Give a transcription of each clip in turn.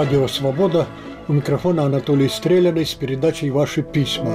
Радио «Свобода». У микрофона Анатолий Стреляный с передачей «Ваши письма».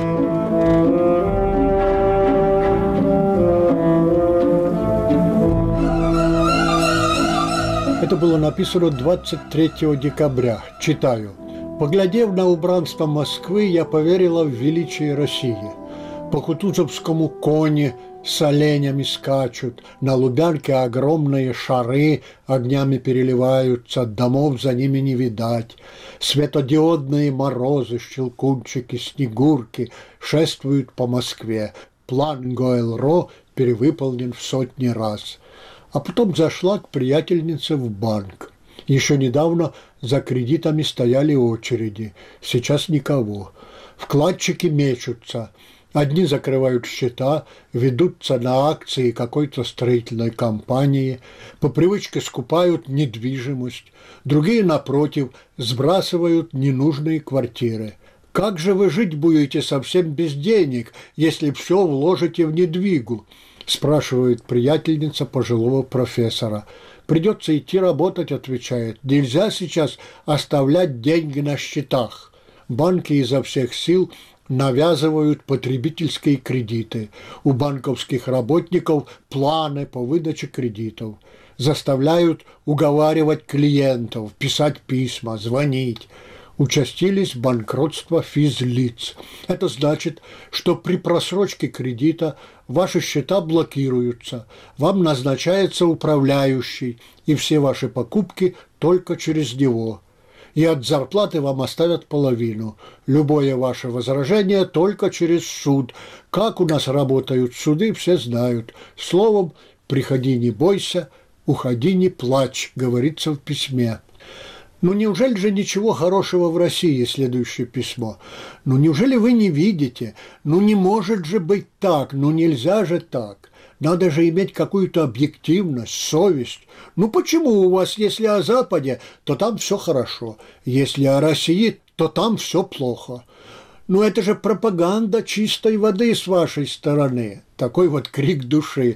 Это было написано 23 декабря. Читаю. «Поглядев на убранство Москвы, я поверила в величие России. По Кутузовскому кони с оленями скачут, на Лубянке огромные шары огнями переливаются, домов за ними не видать. Светодиодные морозы, щелкунчики, снегурки шествуют по Москве. План Гойл-Ро перевыполнен в сотни раз». А потом зашла к приятельнице в банк. Еще недавно за кредитами стояли очереди, сейчас никого. Вкладчики мечутся. Одни закрывают счета, ведутся на акции какой-то строительной компании, по привычке скупают недвижимость, другие, напротив, сбрасывают ненужные квартиры. Как же вы жить будете совсем без денег, если все вложите в недвигу? Спрашивает приятельница пожилого профессора. Придется идти работать, отвечает. Нельзя сейчас оставлять деньги на счетах. Банки изо всех сил навязывают потребительские кредиты. У банковских работников планы по выдаче кредитов. Заставляют уговаривать клиентов, писать письма, звонить. Участились банкротства физлиц. Это значит, что при просрочке кредита ваши счета блокируются, вам назначается управляющий, и все ваши покупки только через него. И от зарплаты вам оставят половину. Любое ваше возражение только через суд. Как у нас работают суды, все знают. Словом, приходи не бойся, уходи не плачь, говорится в письме. Ну неужели же ничего хорошего в России? Следующее письмо. Ну неужели вы не видите? Ну не может же быть так, ну нельзя же так. Надо же иметь какую-то объективность, совесть. Ну почему у вас, если о Западе, то там все хорошо, если о России, то там все плохо? Ну это же пропаганда чистой воды с вашей стороны. Такой вот крик души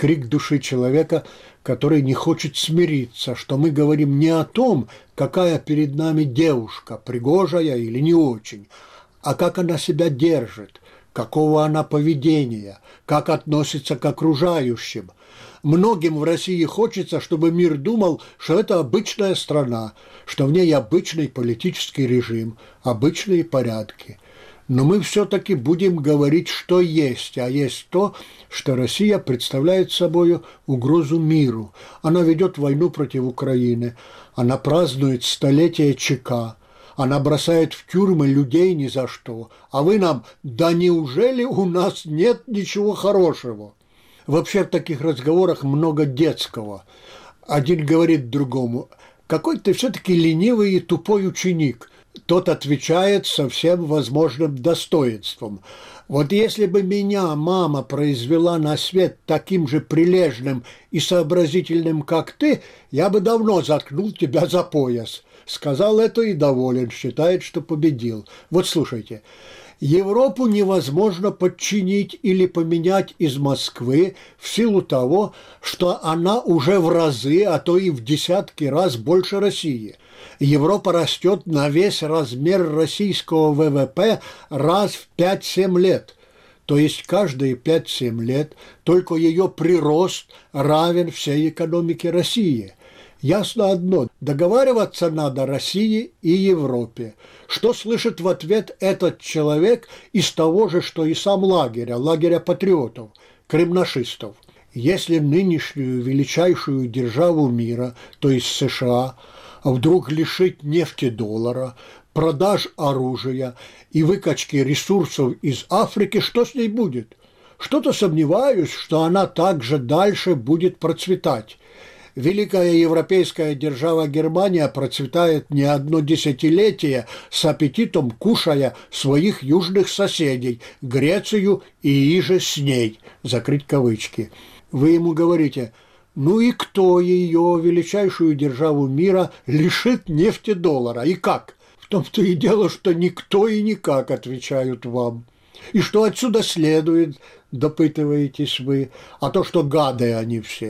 человека, который не хочет смириться, что мы говорим не о том, какая перед нами девушка, пригожая или не очень, а как она себя держит, какого она поведения, как относится к окружающим. Многим в России хочется, чтобы мир думал, что это обычная страна, что в ней обычный политический режим, обычные порядки. Но мы все-таки будем говорить, что есть, а есть то, что Россия представляет собой угрозу миру. Она ведет войну против Украины, она празднует столетие ЧК, она бросает в тюрьмы людей ни за что. А вы нам, да неужели у нас нет ничего хорошего? Вообще в таких разговорах много детского. Один говорит другому: какой ты все-таки ленивый и тупой ученик. Тот отвечает со всем возможным достоинством: вот если бы меня мама произвела на свет таким же прилежным и сообразительным, как ты, я бы давно заткнул тебя за пояс. Сказал это и доволен, считает, что победил. Вот слушайте. Европу невозможно подчинить или поменять из Москвы в силу того, что она уже в разы, а то и в десятки раз больше России. Европа растет на весь размер российского ВВП раз в 5-7 лет. То есть каждые 5-7 лет только ее прирост равен всей экономике России. Ясно одно – договариваться надо России и Европе. Что слышит в ответ этот человек из того же, что и сам лагеря патриотов, кремнашистов? Если нынешнюю величайшую державу мира, то есть США, вдруг лишить нефти-доллара, продаж оружия и выкачки ресурсов из Африки, что с ней будет? Что-то сомневаюсь, что она также дальше будет процветать. Великая европейская держава Германия процветает не одно десятилетие, с аппетитом кушая своих южных соседей, Грецию и иже с ней, закрыть кавычки. Вы ему говорите: ну и кто ее, величайшую державу мира, лишит нефти-доллара? И как? В том-то и дело, что никто и никак, отвечают вам. И что отсюда следует, допытываетесь вы, а то, что гады они все.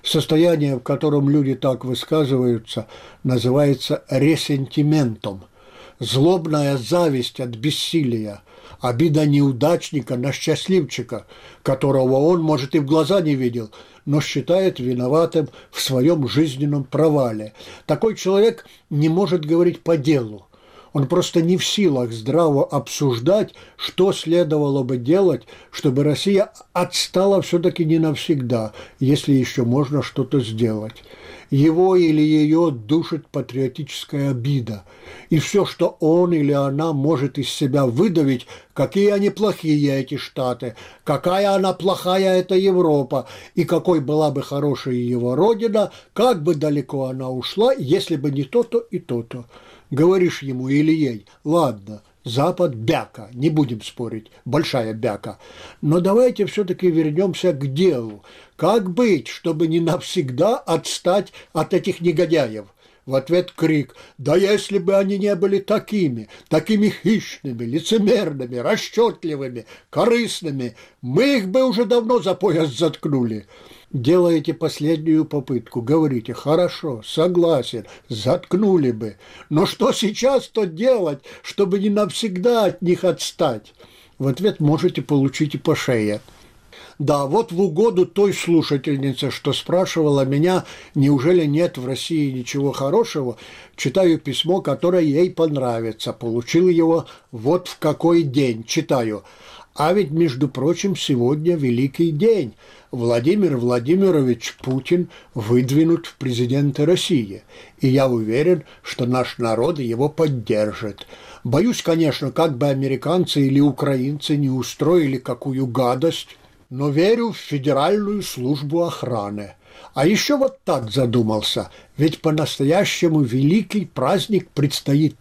Состояние, в котором люди так высказываются, называется ресентиментом. Злобная зависть от бессилия, обида неудачника на счастливчика, которого он, может, и в глаза не видел, но считает виноватым в своем жизненном провале. Такой человек не может говорить по делу. Он просто не в силах здраво обсуждать, что следовало бы делать, чтобы Россия отстала все-таки не навсегда, если еще можно что-то сделать. Его или ее душит патриотическая обида. И все, что он или она может из себя выдавить, какие они плохие, эти Штаты, какая она плохая, эта Европа, и какой была бы хорошая его родина, как бы далеко она ушла, если бы не то-то и то-то. Говоришь ему или ей: ладно, Запад бяка, не будем спорить, большая бяка, но давайте все-таки вернемся к делу. Как быть, чтобы не навсегда отстать от этих негодяев? В ответ крик: да если бы они не были такими хищными, лицемерными, расчетливыми, корыстными, мы их бы уже давно за пояс заткнули. Делаете последнюю попытку, говорите: хорошо, согласен, заткнули бы, но что сейчас-то делать, чтобы не навсегда от них отстать? В ответ можете получить и по шее. Да, вот в угоду той слушательнице, что спрашивала меня, неужели нет в России ничего хорошего, читаю письмо, которое ей понравится. Получил его вот в какой день. Читаю. А ведь, между прочим, сегодня великий день. Владимир Владимирович Путин выдвинут в президенты России. И я уверен, что наш народ его поддержит. Боюсь, конечно, как бы американцы или украинцы не устроили какую гадость, но верю в Федеральную службу охраны. А еще вот так задумался, ведь по-настоящему великий праздник предстоит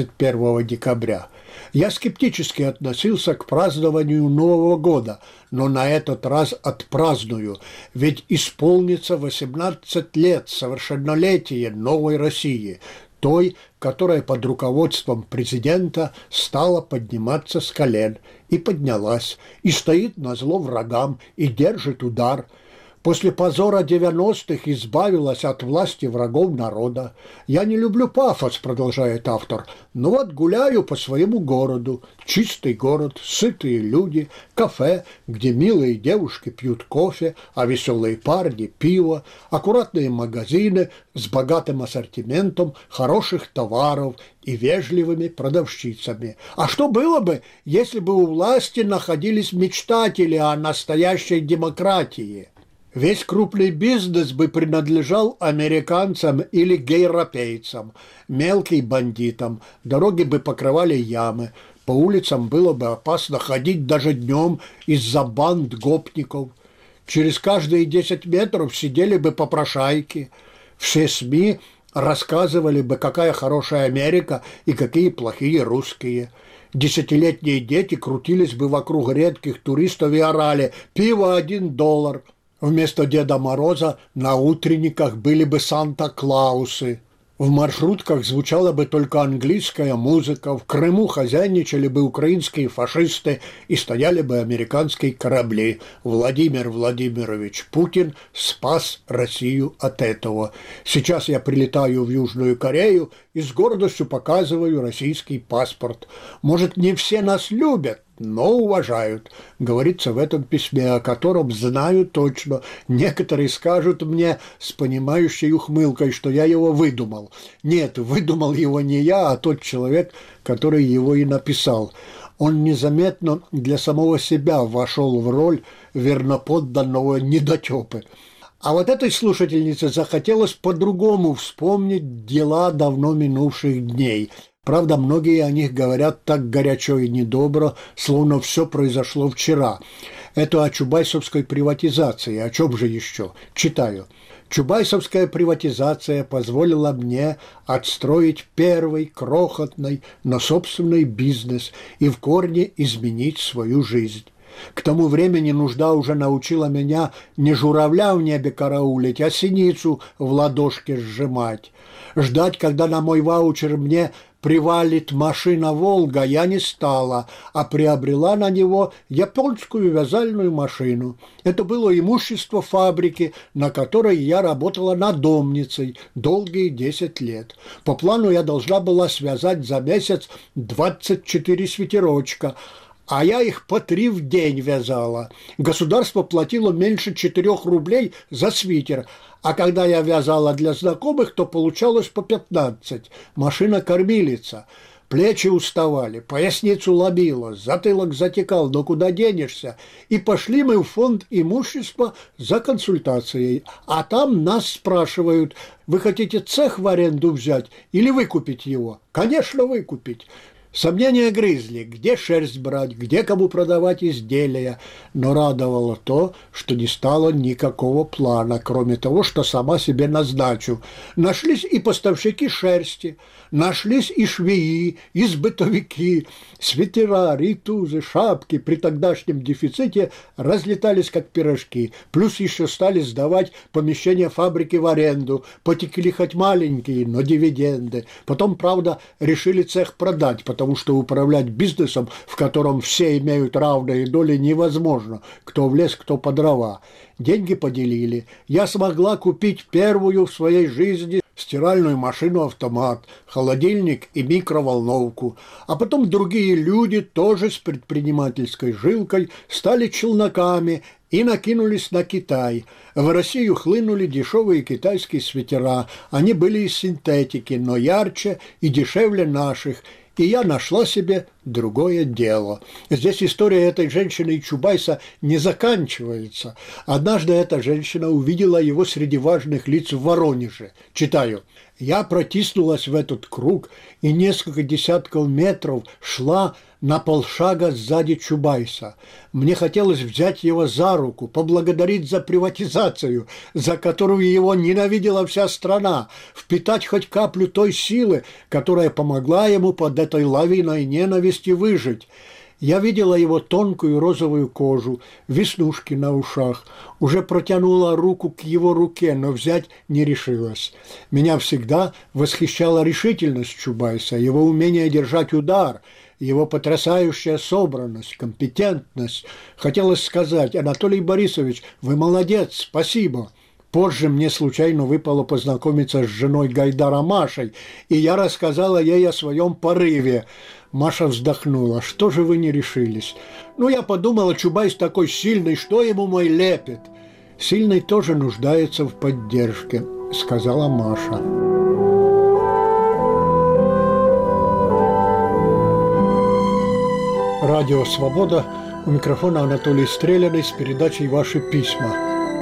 31 декабря. Я скептически относился к празднованию Нового года, но на этот раз отпраздную, ведь исполнится 18 лет совершеннолетия новой России, той, которая под руководством президента стала подниматься с колен, и поднялась, и стоит назло врагам, и держит удар. После позора 90-х избавилась от власти врагов народа. Я не люблю пафос, продолжает автор, но вот гуляю по своему городу. Чистый город, сытые люди, кафе, где милые девушки пьют кофе, а веселые парни – пиво, аккуратные магазины с богатым ассортиментом хороших товаров и вежливыми продавщицами. А что было бы, если бы у власти находились мечтатели о настоящей демократии? Весь крупный бизнес бы принадлежал американцам или гейропейцам, мелким бандитам, дороги бы покрывали ямы, по улицам было бы опасно ходить даже днем из-за банд гопников. Через каждые 10 метров сидели бы попрошайки. Все СМИ рассказывали бы, какая хорошая Америка и какие плохие русские. Десятилетние дети крутились бы вокруг редких туристов и орали: «Пиво $1». Вместо Деда Мороза на утренниках были бы Санта-Клаусы. В маршрутках звучала бы только английская музыка, в Крыму хозяйничали бы украинские фашисты и стояли бы американские корабли. Владимир Владимирович Путин спас Россию от этого. Сейчас я прилетаю в Южную Корею и с гордостью показываю российский паспорт. Может, не все нас любят, но уважают, говорится в этом письме, о котором знаю точно. Некоторые скажут мне с понимающей ухмылкой, что я его выдумал. Нет, выдумал его не я, а тот человек, который его и написал. Он незаметно для самого себя вошел в роль верноподданного недотепы. А вот этой слушательнице захотелось по-другому вспомнить дела давно минувших дней. Правда, многие о них говорят так горячо и недобро, словно все произошло вчера. Это о чубайсовской приватизации. О чем же еще? Читаю. Чубайсовская приватизация позволила мне отстроить первый крохотный, но собственный бизнес и в корне изменить свою жизнь. К тому времени нужда уже научила меня не журавля в небе караулить, а синицу в ладошке сжимать. Ждать, когда на мой ваучер мне привалит машина «Волга», я не стала, а приобрела на него японскую вязальную машину. Это было имущество фабрики, на которой я работала надомницей долгие 10 лет. По плану я должна была связать за месяц 24 свитерочка, а я их по 3 в день вязала. Государство платило меньше 4 рублей за свитер, а когда я вязала для знакомых, то получалось по 15. Машина кормилица. Плечи уставали, поясницу ломило, затылок затекал, но куда денешься? И пошли мы в фонд имущества за консультацией. А там нас спрашивают: вы хотите цех в аренду взять или выкупить его? Конечно, выкупить. Сомнения грызли, где шерсть брать, где кому продавать изделия, но радовало то, что не стало никакого плана, кроме того, что сама себе назначу. Нашлись и поставщики шерсти, нашлись и швеи, и сбытовики, свитера, ритузы, шапки при тогдашнем дефиците разлетались как пирожки, плюс еще стали сдавать помещения фабрики в аренду, потекли хоть маленькие, но дивиденды. Потом, правда, решили цех продать, потому что управлять бизнесом, в котором все имеют равные доли, невозможно. Кто в лес, кто по дрова. Деньги поделили. Я смогла купить первую в своей жизни стиральную машину-автомат, холодильник и микроволновку. А потом другие люди, тоже с предпринимательской жилкой, стали челноками и накинулись на Китай. В Россию хлынули дешевые китайские свитера. Они были из синтетики, но ярче и дешевле наших. И я нашла себе другое дело. Здесь история этой женщины и Чубайса не заканчивается. Однажды эта женщина увидела его среди важных лиц в Воронеже. Читаю. «Я протиснулась в этот круг и несколько десятков метров шла на полшага сзади Чубайса. Мне хотелось взять его за руку, поблагодарить за приватизацию, за которую его ненавидела вся страна, впитать хоть каплю той силы, которая помогла ему под этой лавиной ненависти выжить. Я видела его тонкую розовую кожу, веснушки на ушах, уже протянула руку к его руке, но взять не решилась. Меня всегда восхищала решительность Чубайса, его умение держать удар, его потрясающая собранность, компетентность. Хотелось сказать: Анатолий Борисович, вы молодец, спасибо. Позже мне случайно выпало познакомиться с женой Гайдара Машей, и я рассказала ей о своем порыве. Маша вздохнула. «Что же вы не решились?» «Ну, я подумала, Чубайс такой сильный, что ему мой лепет?» «Сильный тоже нуждается в поддержке», — сказала Маша. Радио «Свобода». У микрофона Анатолий Стреляный с передачей «Ваши письма».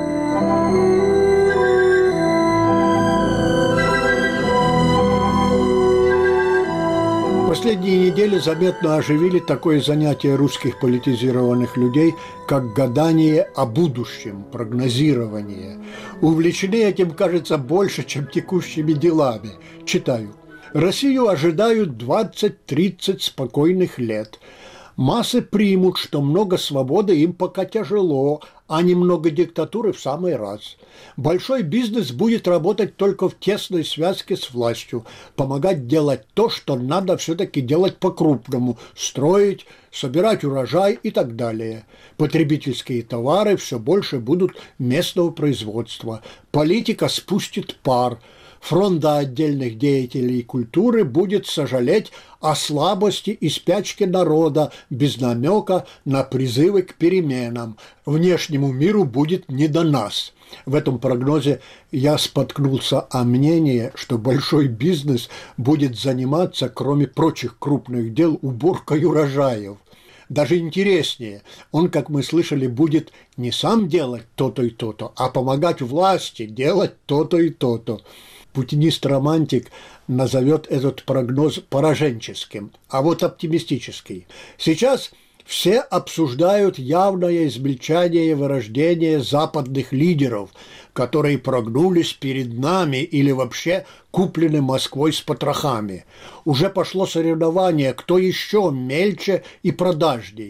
Последние недели заметно оживили такое занятие русских политизированных людей, как гадание о будущем, прогнозирование. Увлечены этим, кажется, больше, чем текущими делами. Читаю. Россию ожидают 20-30 спокойных лет. Массы примут, что много свободы им пока тяжело, а немного диктатуры в самый раз. Большой бизнес будет работать только в тесной связке с властью, помогать делать то, что надо все-таки делать по-крупному, строить, собирать урожай и так далее. Потребительские товары все больше будут местного производства. Политика спустит пар. Фронта отдельных деятелей культуры будет сожалеть о слабости и спячке народа без намека на призывы к переменам. Внешнему миру будет не до нас. В этом прогнозе я споткнулся о мнении, что большой бизнес будет заниматься, кроме прочих крупных дел, уборкой урожаев. Даже интереснее, он, как мы слышали, будет не сам делать то-то и то-то, а помогать власти делать то-то и то-то. Путинист-романтик назовет этот прогноз пораженческим, а вот оптимистический. Сейчас все обсуждают явное измельчание и вырождение западных лидеров, которые прогнулись перед нами или вообще куплены Москвой с потрохами. Уже пошло соревнование, кто еще мельче и продажней.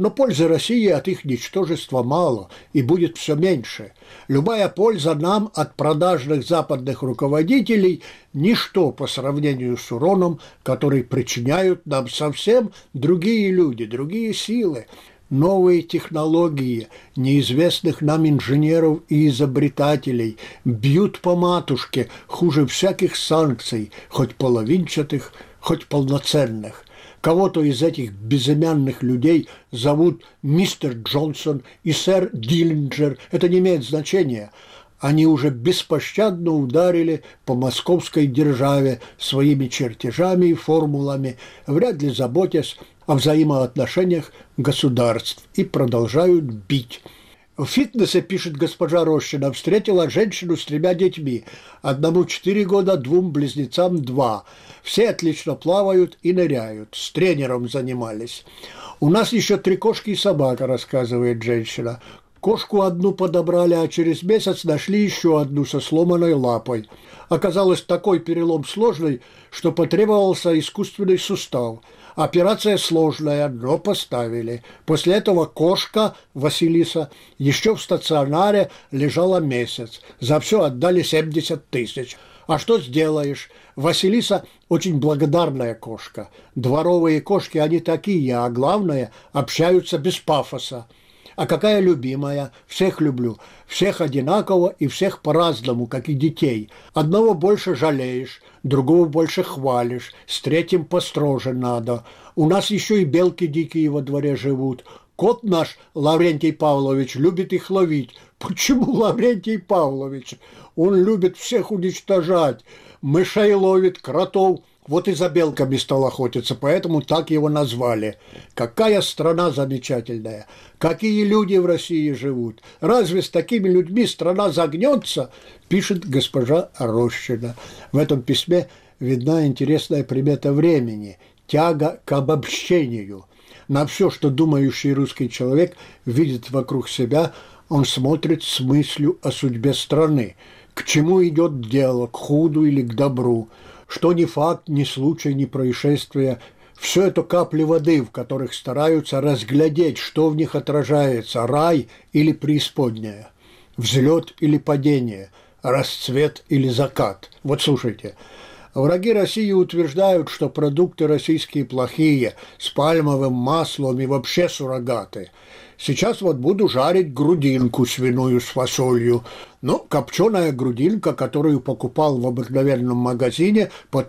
Но пользы России от их ничтожества мало и будет все меньше. Любая польза нам от продажных западных руководителей – ничто по сравнению с уроном, который причиняют нам совсем другие люди, другие силы. Новые технологии неизвестных нам инженеров и изобретателей бьют по матушке хуже всяких санкций, хоть половинчатых, хоть полноценных. Кого-то из этих безымянных людей зовут мистер Джонсон и сэр Диллинджер. Это не имеет значения. Они уже беспощадно ударили по московской державе своими чертежами и формулами, вряд ли заботясь о взаимоотношениях государств, и продолжают бить. В фитнесе, пишет госпожа Рощина, встретила женщину с 3 детьми. Одному 4 года, 2 близнецам 2. Все отлично плавают и ныряют. С тренером занимались. У нас еще 3 кошки и собака, рассказывает женщина. Кошку одну подобрали, а через месяц нашли еще одну со сломанной лапой. Оказалось, такой перелом сложный, что потребовался искусственный сустав. Операция сложная, но поставили. После этого кошка Василиса еще в стационаре лежала месяц. За все отдали 70 тысяч. А что сделаешь? Василиса очень благодарная кошка. Дворовые кошки, они такие, а главное, общаются без пафоса. А какая любимая? Всех люблю. Всех одинаково и всех по-разному, как и детей. Одного больше жалеешь, другого больше хвалишь, с третьим построже надо. У нас еще и белки дикие во дворе живут. Кот наш, Лаврентий Павлович, любит их ловить. Почему Лаврентий Павлович? Он любит всех уничтожать. Мышей ловит, кротов. Вот и за белками стал охотиться, поэтому так его назвали. Какая страна замечательная! Какие люди в России живут! Разве с такими людьми страна загнется? Пишет госпожа Рощина. В этом письме видна интересная примета времени – тяга к обобщению. На все, что думающий русский человек видит вокруг себя, он смотрит с мыслью о судьбе страны. К чему идет дело, к худу или к добру? Что ни факт, ни случай, ни происшествие – все это капли воды, в которых стараются разглядеть, что в них отражается – рай или преисподняя, взлет или падение, расцвет или закат. Вот слушайте. Враги России утверждают, что продукты российские плохие, с пальмовым маслом и вообще суррогаты. Сейчас вот буду жарить грудинку свиную с фасолью. Но копченая грудинка, которую покупал в обыкновенном магазине, по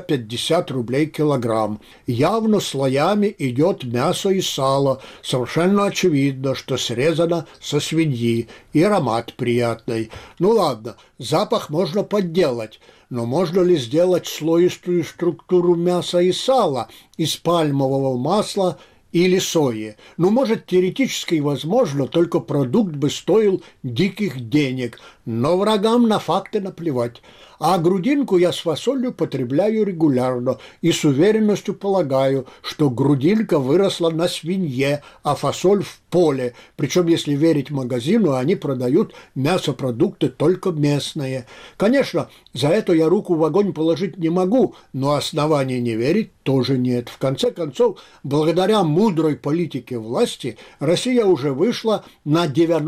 350 рублей килограмм. Явно слоями идет мясо и сало. Совершенно очевидно, что срезано со свиньи. И аромат приятный. Ну ладно, запах можно подделать. Но можно ли сделать слоистую структуру мяса и сала из пальмового масла или сои? Ну, может, теоретически возможно, только продукт бы стоил диких денег, но врагам на факты наплевать. А грудинку я с фасолью потребляю регулярно и с уверенностью полагаю, что грудинка выросла на свинье, а фасоль в поле. Причем, если верить магазину, они продают мясопродукты только местные. Конечно, за это я руку в огонь положить не могу, но оснований не верить тоже нет. В конце концов, благодаря мудрой политике власти, Россия уже вышла на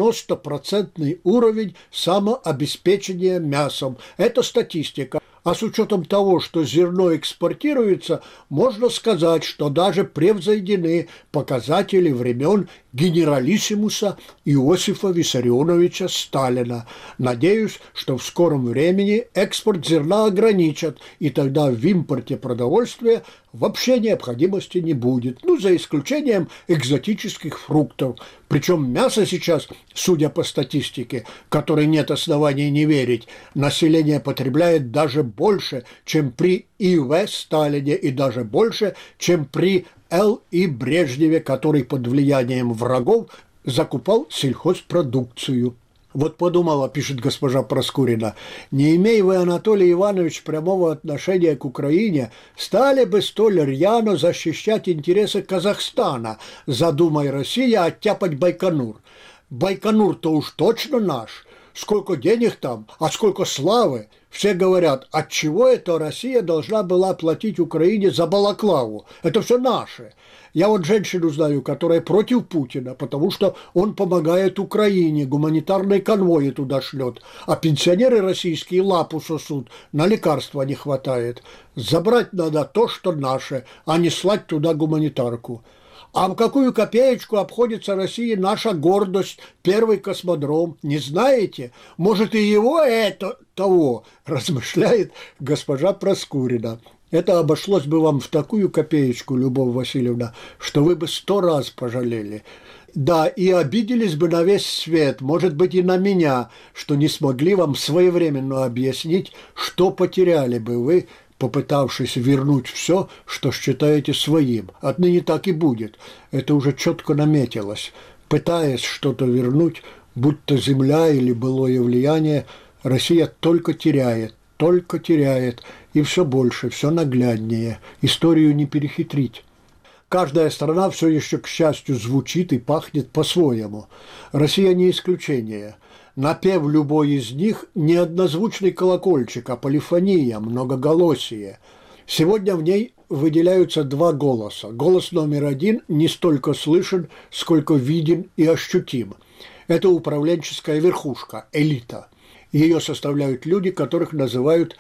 90% уровень самообеспечения мясом. Это статистика. А с учетом того, что зерно экспортируется, можно сказать, что даже превзойдены показатели времен генералиссимуса Иосифа Виссарионовича Сталина. Надеюсь, что в скором времени экспорт зерна ограничат, и тогда в импорте продовольствия вообще необходимости не будет, ну, за исключением экзотических фруктов. Причем мясо сейчас, судя по статистике, которой нет оснований не верить, население потребляет даже больше, чем при И.В. Сталине, и даже больше, чем при Л.И. Брежневе, который под влиянием врагов закупал сельхозпродукцию. Вот подумала, пишет госпожа Проскурина, не имея вы, Анатолий Иванович, прямого отношения к Украине, стали бы столь рьяно защищать интересы Казахстана, задумай Россия оттяпать Байконур. Байконур-то уж точно наш. сколько денег там, а сколько славы. Все говорят, от чего это Россия должна была платить Украине за балаклаву? Это все наше. Я вот женщину знаю, которая против Путина, потому что он помогает Украине, гуманитарные конвои туда шлет, а пенсионеры российские лапу сосут, на лекарства не хватает. Забрать надо то, что наше, а не слать туда гуманитарку. А в какую копеечку обходится России наша гордость, первый космодром? Не знаете? Может, и его того, размышляет госпожа Проскурина. Это обошлось бы вам в такую копеечку, Любовь Васильевна, что вы бы 100 раз пожалели. Да, и обиделись бы на весь свет, может быть, и на меня, что не смогли вам своевременно объяснить, что потеряли бы вы, попытавшись вернуть все, что считаете своим. Отныне так и будет. Это уже четко наметилось. Пытаясь что-то вернуть, будь то земля или былое влияние, Россия только теряет, и все больше, все нагляднее. Историю не перехитрить. Каждая страна все еще, к счастью, звучит и пахнет по-своему. Россия не исключение. Напев любой из них – не однозвучный колокольчик, а полифония, многоголосие. Сегодня в ней выделяются два голоса. Голос номер один не столько слышен, сколько виден и ощутим. Это управленческая верхушка, элита. Ее составляют люди, которых называют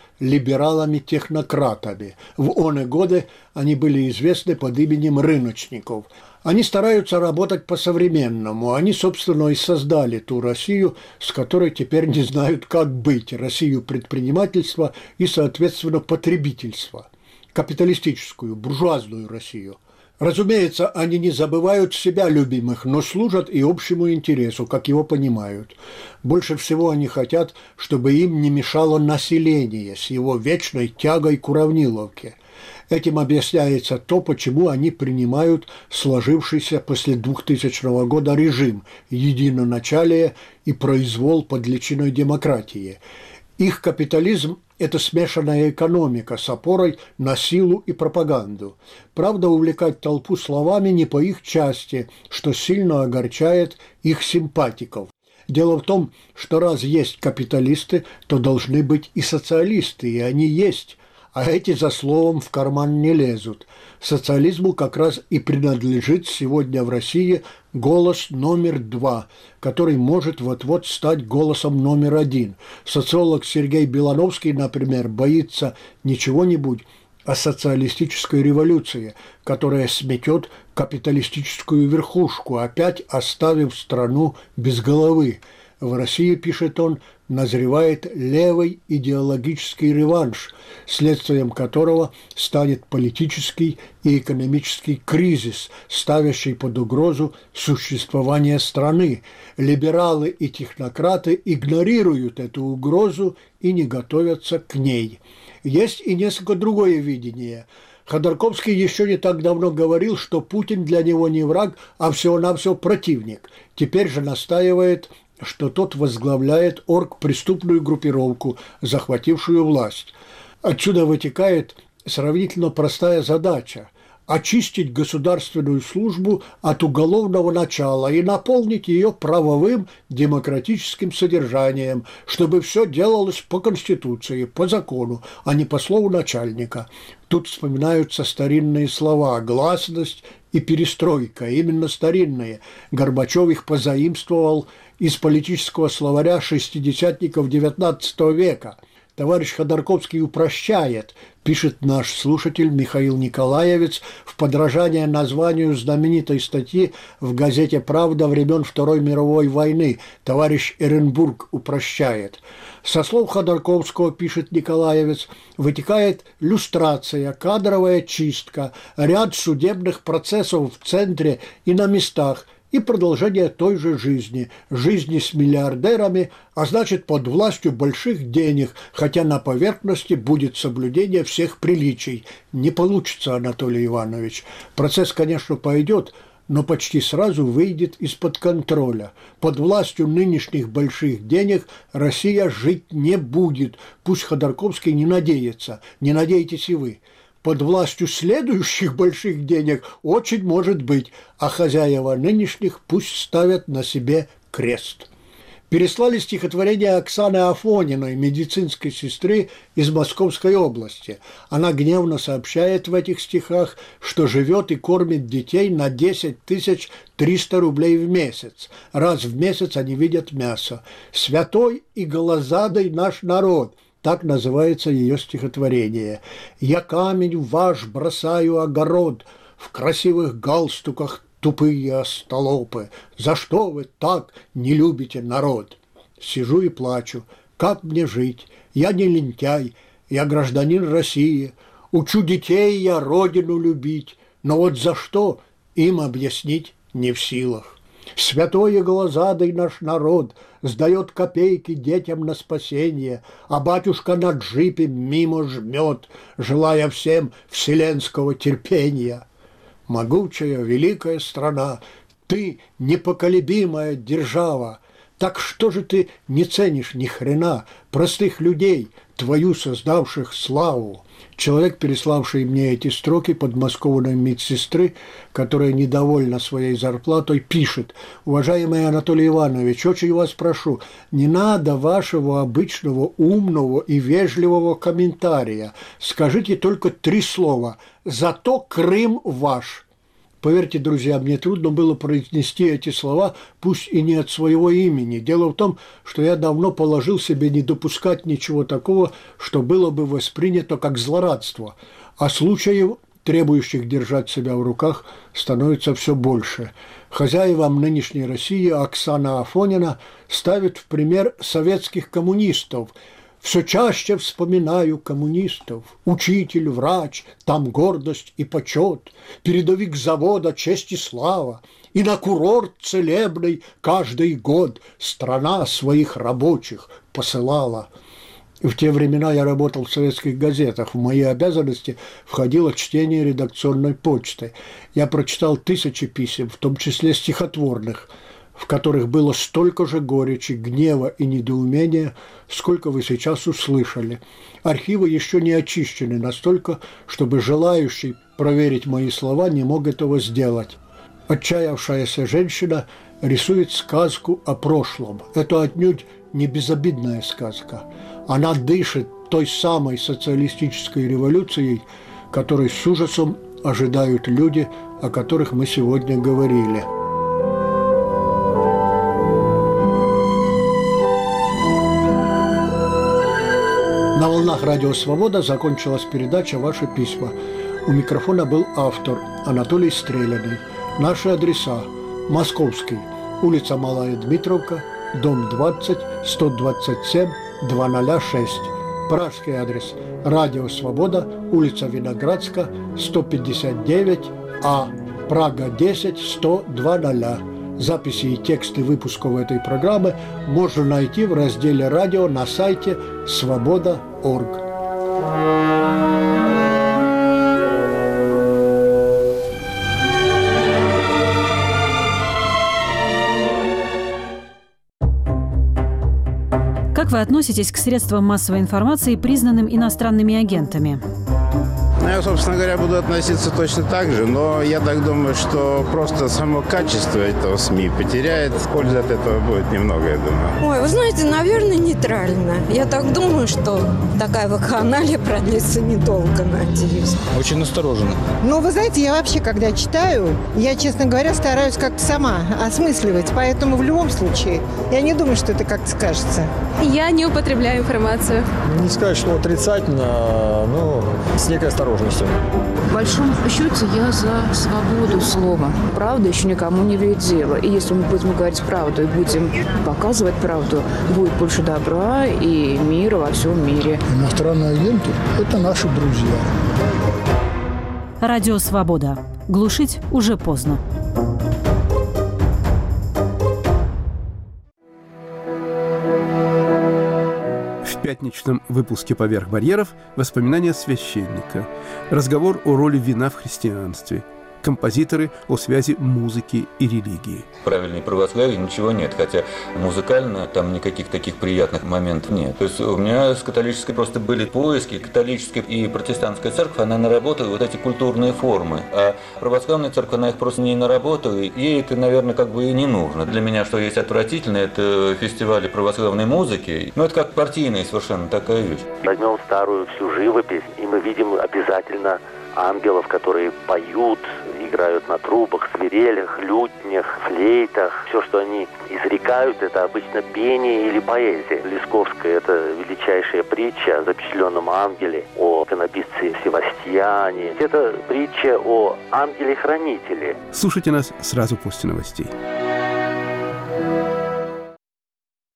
либералами-технократами. В оные годы они были известны под именем рыночников. Они стараются работать по-современному. Они, собственно, и создали ту Россию, с которой теперь не знают, как быть. Россию предпринимательства и, соответственно, потребительства. Капиталистическую, буржуазную Россию. Разумеется, они не забывают себя любимых, но служат и общему интересу, как его понимают. Больше всего они хотят, чтобы им не мешало население с его вечной тягой к уравниловке. Этим объясняется то, почему они принимают сложившийся после 2000 года режим единоначалия и произвол под личиной демократии. Их капитализм – это смешанная экономика с опорой на силу и пропаганду. Правда, увлекать толпу словами не по их части, что сильно огорчает их симпатиков. Дело в том, что раз есть капиталисты, то должны быть и социалисты, и они есть, а эти за словом в карман не лезут. Социализму как раз и принадлежит сегодня в России голос номер 2, который может вот-вот стать голосом номер 1. Социолог Сергей Белановский, например, боится не чего-нибудь, а социалистической революции, которая сметет капиталистическую верхушку, опять оставив страну без головы. В России, пишет он, назревает левый идеологический реванш, следствием которого станет политический и экономический кризис, ставящий под угрозу существование страны. Либералы и технократы игнорируют эту угрозу и не готовятся к ней. Есть и несколько другое видение. Ходорковский еще не так давно говорил, что Путин для него не враг, а всего-навсего противник. Теперь же настаивает, что тот возглавляет оргпреступную группировку, захватившую власть. Отсюда вытекает сравнительно простая задача – очистить государственную службу от уголовного начала и наполнить ее правовым демократическим содержанием, чтобы все делалось по Конституции, по закону, а не по слову начальника. Тут вспоминаются старинные слова «гласность» и «перестройка», именно старинные. Горбачев их позаимствовал из политического словаря шестидесятников XIX века. Товарищ Ходорковский упрощает, пишет наш слушатель Михаил Николаевец в подражание названию знаменитой статьи в газете «Правда» времен Второй мировой войны. Товарищ Эренбург упрощает. Со слов Ходорковского, пишет Николаевец, вытекает люстрация, кадровая чистка, ряд судебных процессов в центре и на местах, и продолжение той же жизни с миллиардерами, а значит под властью больших денег, хотя на поверхности будет соблюдение всех приличий. Не получится, Анатолий Иванович. Процесс, конечно, пойдет, но почти сразу выйдет из-под контроля. Под властью нынешних больших денег Россия жить не будет. Пусть Ходорковский не надеется, не надейтесь и вы. Под властью следующих больших денег очень может быть, а хозяева нынешних пусть ставят на себе крест. Переслали стихотворение Оксаны Афониной, медицинской сестры из Московской области. Она гневно сообщает в этих стихах, что живет и кормит детей на 10 300 рублей в месяц. Раз в месяц они видят мясо. «Святой и голозадый наш народ». Так называется ее стихотворение. «Я камень в ваш бросаю огород, в красивых галстуках тупые остолопы. За что вы так не любите народ? Сижу и плачу. Как мне жить? Я не лентяй, я гражданин России. Учу детей я родину любить, но вот за что им объяснить не в силах. Святой и глазадый наш народ сдает копейки детям на спасение, а батюшка на джипе мимо жмет, желая всем вселенского терпения. Могучая, великая страна, ты непоколебимая держава, так что же ты не ценишь ни хрена простых людей, твою создавших славу? Человек, переславший мне эти строки, подмосковной медсестры, которая недовольна своей зарплатой, пишет: «Уважаемый Анатолий Иванович, очень вас прошу, не надо вашего обычного умного и вежливого комментария. Скажите только 3 слова: «Зато Крым ваш». Поверьте, друзья, мне трудно было произнести эти слова, пусть и не от своего имени. Дело в том, что я давно положил себе не допускать ничего такого, что было бы воспринято как злорадство, а случаев, требующих держать себя в руках, становится все больше. Хозяевам нынешней России Оксана Афонина ставит в пример советских коммунистов. Все чаще вспоминаю коммунистов. Учитель, врач, там гордость и почет, передовик завода, честь и слава. И на курорт целебный каждый год страна своих рабочих посылала. В те времена я работал в советских газетах. В мои обязанности входило чтение редакционной почты. Я прочитал 1000 писем, в том числе стихотворных, в которых было столько же горечи, гнева и недоумения, сколько вы сейчас услышали. Архивы еще не очищены настолько, чтобы желающий проверить мои слова не мог этого сделать. Отчаявшаяся женщина рисует сказку о прошлом. Это отнюдь не безобидная сказка. Она дышит той самой социалистической революцией, которой с ужасом ожидают люди, о которых мы сегодня говорили. На волнах Радио Свобода закончилась передача «Ваши письма». У микрофона был автор Анатолий Стреляный. Наши адреса: Московский, улица Малая Дмитровка, дом 20, 127, 206. Пражский адрес: Радио Свобода, улица Виноградска, 159А, Прага 10, 100, 00. Записи и тексты выпусков этой программы можно найти в разделе «Радио» на сайте свобода.орг. Как вы относитесь к средствам массовой информации, признанным иностранными агентами? Я, собственно говоря, буду относиться точно так же, но я так думаю, что просто само качество этого СМИ потеряет. Пользы от этого будет немного, я думаю. Ой, вы знаете, наверное, нейтрально. Я так думаю, что такая вакханалия продлится недолго, надеюсь. Очень настороженно. Ну, вы знаете, я вообще, когда читаю, я, честно говоря, стараюсь как-то сама осмысливать. Поэтому в любом случае, я не думаю, что это как-то скажется. Я не употребляю информацию. Не сказать, что отрицательно, но с некой осторожностью. В большом счете я за свободу слова. Правда еще никому не вредит дело. И если мы будем говорить правду и будем показывать правду, будет больше добра и мира во всем мире. Иностранные агенты – это наши друзья. Радио Свобода. Глушить уже поздно. В пятничном выпуске «Поверх барьеров» воспоминания священника. Разговор о роли вина в христианстве. композиторы о связи музыки и религии. Правильной православии ничего нет, хотя музыкально там никаких таких приятных моментов нет. То есть у меня с католической просто были поиски, католическая и протестантская церковь, она наработала вот эти культурные формы, а православная церковь, она их просто не наработала, и ей это, наверное, как бы и не нужно. Для меня, что есть отвратительно, это фестивали православной музыки, но это как партийная совершенно такая вещь. Возьмем старую всю живопись, и мы видим обязательно ангелов, которые поют, играют на трубах, свирелях, лютнях, флейтах. Все, что они изрекают, это обычно пение или поэзия. Лесковская – это величайшая притча о запечатленном ангеле, о иконописце Севастьяне. Это притча о ангеле-хранителе. Слушайте нас сразу после новостей.